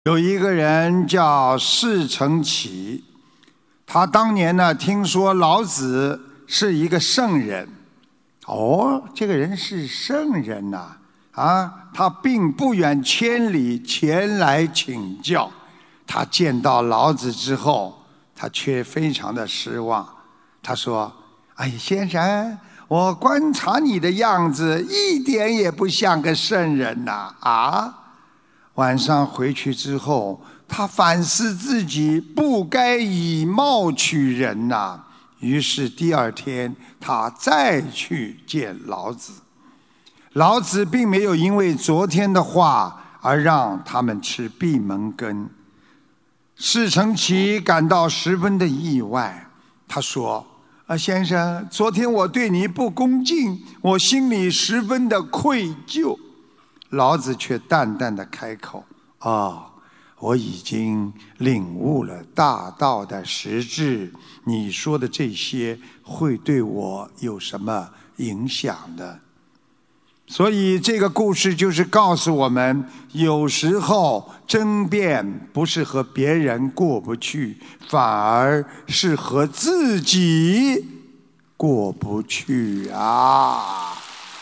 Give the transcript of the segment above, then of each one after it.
有一个人叫释承启，他当年呢听说老子是一个圣人，这个人是圣人呐，他并不远千里前来请教。他见到老子之后，他却非常的失望。他说：“哎，先生，我观察你的样子，一点也不像个圣人呐！”晚上回去之后，他反思自己不该以貌取人呐。于是第二天，他再去见老子。老子并没有因为昨天的话而让他们吃闭门羹。释承启感到十分的意外，他说：“先生，昨天我对你不恭敬，我心里十分的愧疚。”老子却淡淡的开口：“我已经领悟了大道的实质，你说的这些会对我有什么影响的？”所以这个故事就是告诉我们，有时候争辩不是和别人过不去，反而是和自己过不去啊。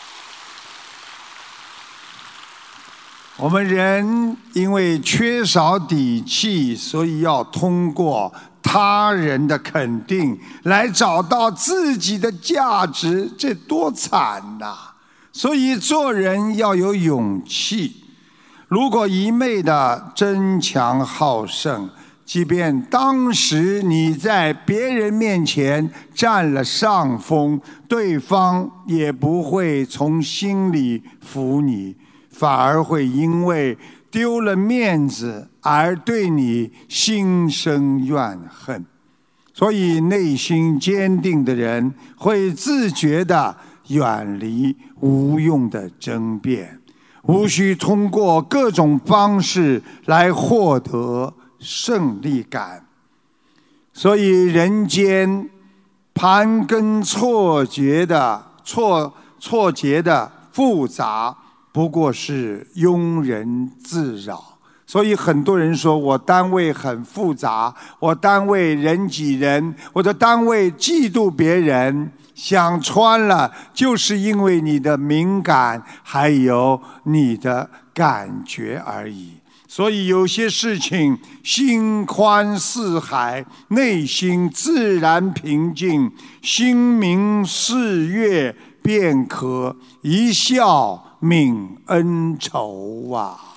我们人因为缺少底气，所以要通过他人的肯定来找到自己的价值，这多惨呐！所以做人要有勇气。如果一昧的争强好胜，即便当时你在别人面前占了上风，对方也不会从心里服你，反而会因为丢了面子而对你心生怨恨。所以内心坚定的人会自觉地远离无用的争辩，无需通过各种方式来获得胜利感。所以人间盘根错节的复杂，不过是庸人自扰。所以很多人说我单位很复杂，我单位人挤人，我的单位嫉妒别人，想穿了就是因为你的敏感还有你的感觉而已。所以有些事情心宽似海，内心自然平静，心明似月，便可一笑泯恩仇啊。